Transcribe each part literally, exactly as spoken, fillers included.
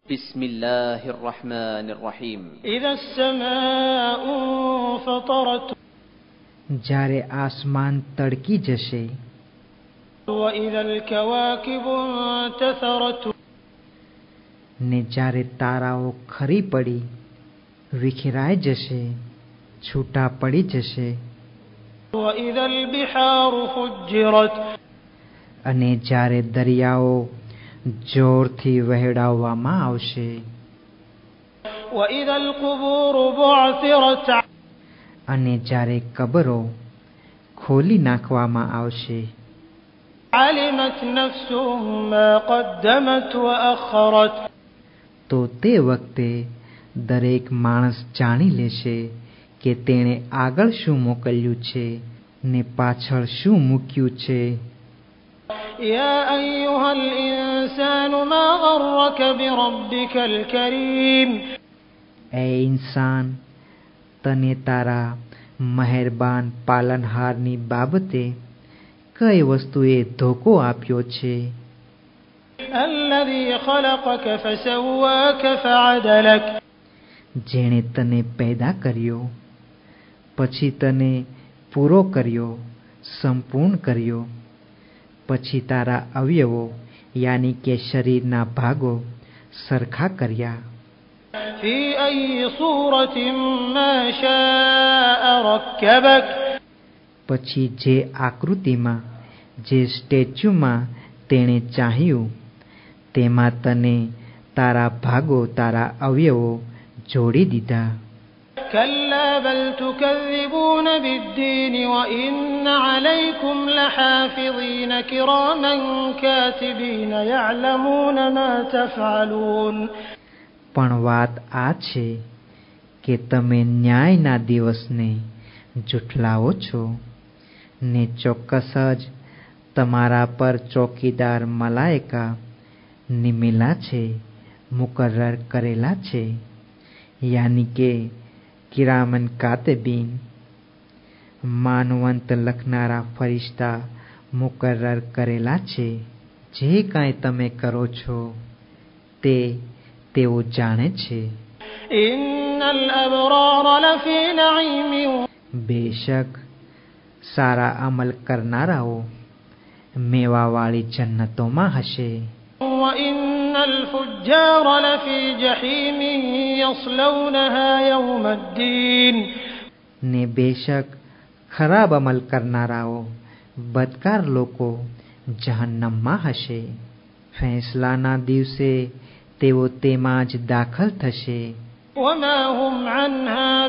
બિસ્મિલ્લાહિર રહમાનિર રહીમ. ઇઝા સમાઉ ફતરત, જ્યારે આસમાન તડકી જશે. વઇઝલ કવાકિબુ ઇન્તસરત, ને જ્યારે તારાઓ ખરી પડી વિખેરાઈ જશે, છૂટા પડી જશે. વઇઝલ બિહારુ ફુજ્જિરત, અને જ્યારે દરિયાઓ જોરથી વહેવડાવવામાં આવશે. વઇઝલ કુબૂરુ બુઅસિરત, અને જ્યારે કબરો ખોલી નાખવામાં આવશે. અલિમત નફ્સુમ મા કદ્દમત વઅખરત, તો તે વખતે દરેક માણસ જાણી લેશે કે તેણે આગળ શું મોકલ્યું છે ને પાછળ શું મૂક્યું છે. યા અય્યુહલ ઇન્સાન મા ગર્રક બિરબ્બિકલ કરીમ, એ ઇન્સાન, તને તારા મહેરબાન પાલનહારની બાબતે કઈ વસ્તુએ ધોકો આપ્યો છે. અલ્લઝી ખલકક ફસવ્વાક ફઅદલક, જેણે તને પેદા કર્યો પછી તને પૂરો કર્યો, સંપૂર્ણ કર્યો. પછી તારા અવયવો યાની કે શરીરના ભાગો સરખા કર્યા. ફી અય્યિ સૂરતિન મા શાઅ રક્કબક, પછી જે આકૃતિમાં, જે સ્ટેચ્યુમાં તેણે ચાહ્યું તેમાં તને તારા ભાગો, તારા અવયવો જોડી દીધા. કલ્લા બલ તુકઝિબૂન બિદ્દીન વઇન્ન અલૈકુમ લહાફિઝીન કિરામન કાતિબીન યઅલમૂન મા તફઅલૂન, પણ વાત આ છે કે તમે ન્યાયના દિવસને જુઠલાવો છો, ને ચોક્કસ જ તમારા પર ચોકીદાર મલાયકા નિમેલા છે, મુકર્રર કરેલા છે, યાની કે કિરામન કાતિબીન, માનવંત લખનારા ફરિશ્તા મુકર્રર કરેલા છે. જે કાંઈ તમે કરો છો તે તેઓ જાણે છે. ઇન્નલ અબરાર લફી નঈમ, બેશક સારા અમલ કરનારાઓ મેવાવાળી જન્નતોમાં હશે. વઇન્નલ ફુજ્જાર લફી જહીમ યસ્લૌનહા યૌમદ્દીન, ને બેશક ખરાબ અમલ કરનારાઓ, બદકાર લોકો જહન્નમમાં હશે. ફેંસલાના દિવસે તેઓ તેમાં જ દાખલ થશે. વમા હુમ અન્હા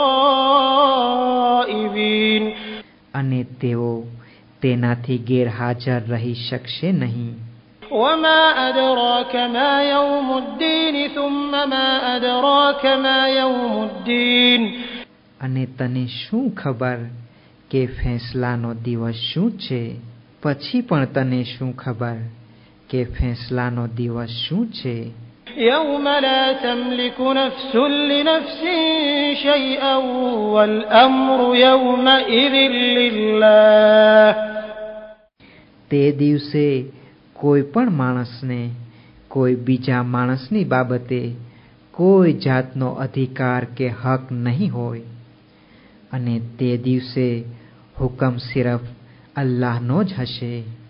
બિગાઇબીન, અને તેઓ તેનાથી ગેરહાજર રહી શકશે નહીં. વમા અદરાક મા યૌમુદ્દીન સુમ્મા મા અદરાક મા યૌમુદ્દીન, અને તને શું ખબર કે ફેંસલાનો દિવસ શું છે? પછી પણ તને શું ખબર કે ફેંસલાનો દિવસ શું છે? યૌમ લા તમલિકુ નફ્સુન લિનફ્સિન શૈઅન વલ અમ્રુ યૌમઇઝિન લિલ્લાહ, તે દિવસે કોઈ પણ માણસને કોઈ બીજા માણસની બાબતે કોઈ જાતનો અધિકાર કે હક નહીં હોય, અને તે દિવસે હુકમ સિર્ફ અલ્લાહનો જ હશે.